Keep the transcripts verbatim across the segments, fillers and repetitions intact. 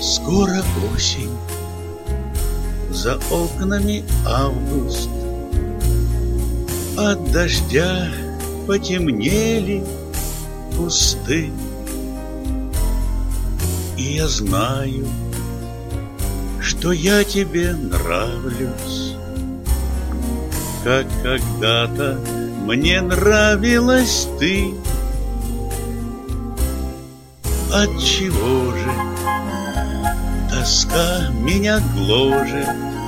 Скоро осень, за окнами август, от дождя потемнели кусты. И я знаю, что я тебе нравлюсь, как когда-то мне нравилась ты. Отчего же тоска меня гложет?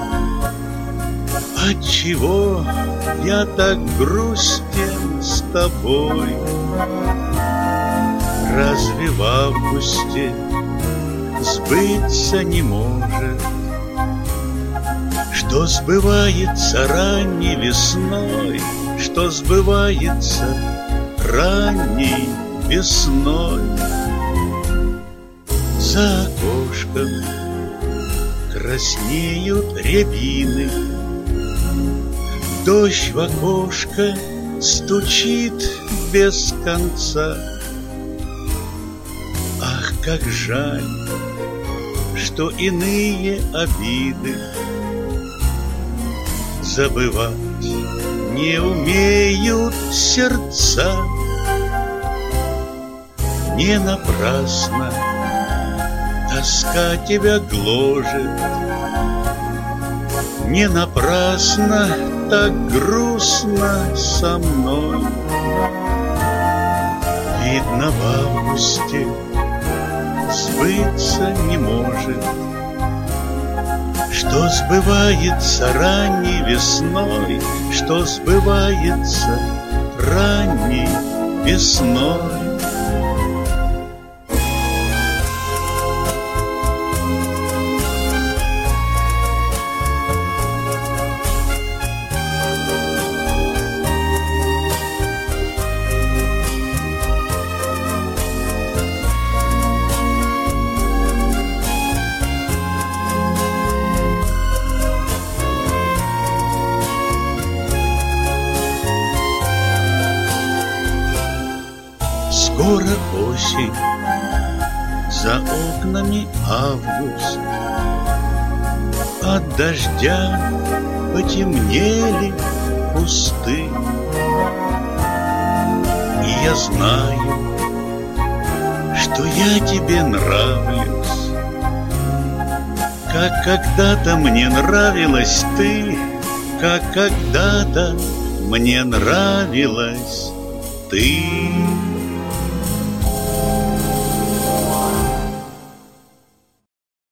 Отчего я так грустен с тобой? Разве в августе сбыться не может, что сбывается ранней весной, что сбывается ранней весной? За окошком краснеют рябины, дождь в окошко стучит без конца. Ах, как жаль, что иные обиды забывать не умеют сердца. Не напрасно тоска тебя гложет, не напрасно так грустно со мной. Видно, в августе сбыться не может, что сбывается ранней весной, что сбывается ранней весной. Скоро осень, за окнами август, от дождя потемнели кусты. И я знаю, что я тебе нравлюсь, как когда-то мне нравилась ты, как когда-то мне нравилась ты.